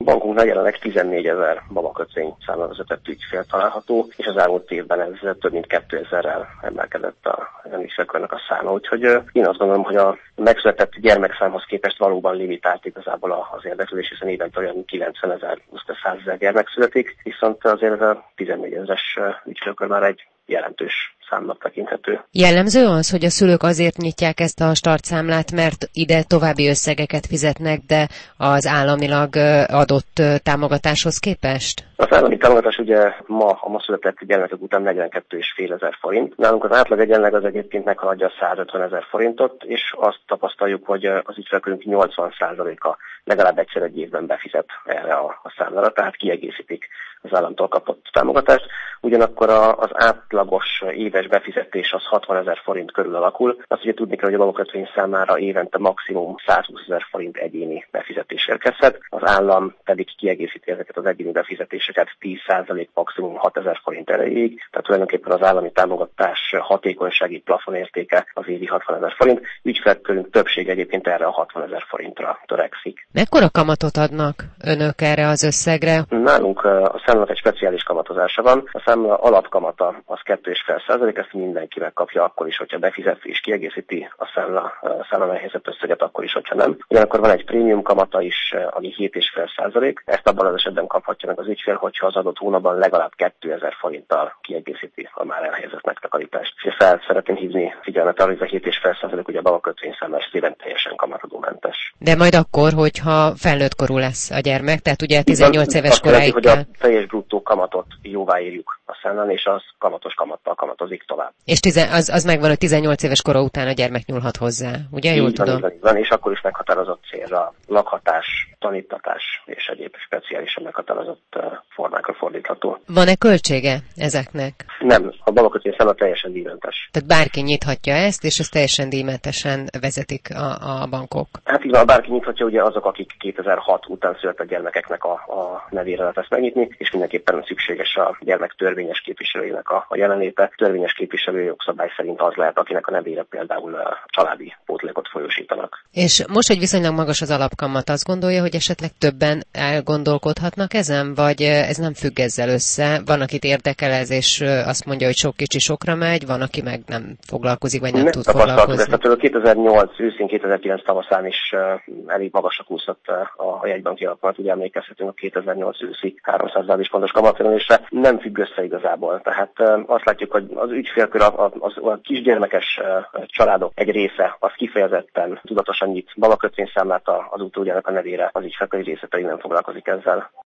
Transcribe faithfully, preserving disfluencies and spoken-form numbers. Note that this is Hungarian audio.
Bankunknál jelenleg tizennégyezer babakötvény számla vezetett ügyfél található, és az elmúlt évben ez több mint kétezerrel emelkedett a ügyfélkörnek a száma. Úgyhogy én azt gondolom, hogy a megszületett gyermekszámhoz képest valóban limitált igazából az érdeklődés, hiszen évente olyan kilencvenezer, százezer gyermek születik, viszont azért a tizennégyezeres ügyfélkör már egy jelentős számnak tekinthető. Jellemző az, hogy a szülők azért nyitják ezt a startszámlát, mert ide további összegeket fizetnek, de az államilag adott támogatáshoz képest? Az állami támogatás ugye ma a ma született gyermekek után negyvenkét és fél ezer forint. Nálunk az átlag egyenleg az egyébként meghaladja százötven ezer forintot, és azt tapasztaljuk, hogy az ügyfélkörünk nyolcvan százaléka legalább egyszer egy évben befizet erre a, a számlára, tehát kiegészítik az államtól kapott támogatást. Ugyanakkor a, az átlagos éves befizetés az hatvanezer forint körül alakul. Azt ugye tudni kell, hogy a babakötvény számára évente maximum százhúszezer forint egyéni befizetés érkezhet. Az állam pedig kiegészíti ezeket az egyéni befizetéseket tíz százalék maximum hatezer forint erejéig. Tehát tulajdonképpen az állami támogatás hatékonysági plafonértéke az évi hatvanezer forint. Ügyfélkörünk többsége egyébként erre a hatvanezer forintra törekszik. Mekkora kamatot adnak önök erre az összegre? Nálunk a számlának egy speciális kamatozása van. A számla alapkamata az kettő egész öt százalék, ezt mindenki megkapja akkor is, hogyha befizet és kiegészíti a számla, számla helyezett összeget, akkor is, hogyha nem. Ugyanakkor van egy prémium kamata is, ami hét egész öt százalék. Ezt abban az esetben kaphatja meg az ügyfél, hogyha az adott hónapban legalább kétezer forinttal kiegészíti a már elhelyezett megtakarítást. És fel szeretném hívni figyelmet arra, hogy ez a hét egész öt százalék ugye a babakötvény számla esetében teljesen kamatadómentes. De majd akkor, hogyha felnőtt korú lesz a gyermek, tehát ugye tizennyolc éves koráig hogy a teljes bruttó kamatot jóváírjuk a számlán, és az kamatos kamattal kamatozik tovább. És tizen, az, az megvan, hogy tizennyolc éves kora után a gyermek nyúlhat hozzá, ugye? Jól így van, tudom. Így van, így van, és akkor is meghatározott célra lakhatás, tanítatás és egyéb speciálisan meghatározott formákra fordítható. Van-e költsége ezeknek? Nem, a babakötvény számla teljesen díjmentes. Tehát bárki nyithatja ezt, és ezt teljesen díjmentesen vezetik a, a bankok. Hát így van, bárki nyithatja, ugye azok, akik kétezer-hat után született gyermekeknek a, a nevére lehet ezt megnyitni, és mindenképpen szükséges a gyermek törvényes képviselőjének a, a jelenléte. Törvényes képviselő jogszabály szerint az lehet, akinek a nevére például a családi pótlékot folyósítanak. És most, hogy viszonylag magas az alapkamat, azt gondolja, hogy esetleg többen elgondolkodhatnak ezen, vagy ez nem függ ezzel össze? Van, akit érdekel ez, és azt mondja, hogy sok kicsi sokra megy, van, aki meg nem foglalkozik, vagy nem, nem tud foglalkozni. Ezt a kétezer-nyolc őszén, kétezer-kilenc tavaszán is uh, elég magasra kúszott uh, a jegybanki alapkamat, ugye emlékezhetünk a kétezer-nyolc őszi háromszáz bázispontos kamatemelésre. Nem függ össze igazából. Tehát uh, azt látjuk, hogy az ügyfélkör, a, a, a, a kisgyermekes uh, családok egy része, az kifejezetten tudatosan nyit babakötvényszámlát az utódjának a nevére, az ügyfélkör része pedig nem foglalkozik ezzel.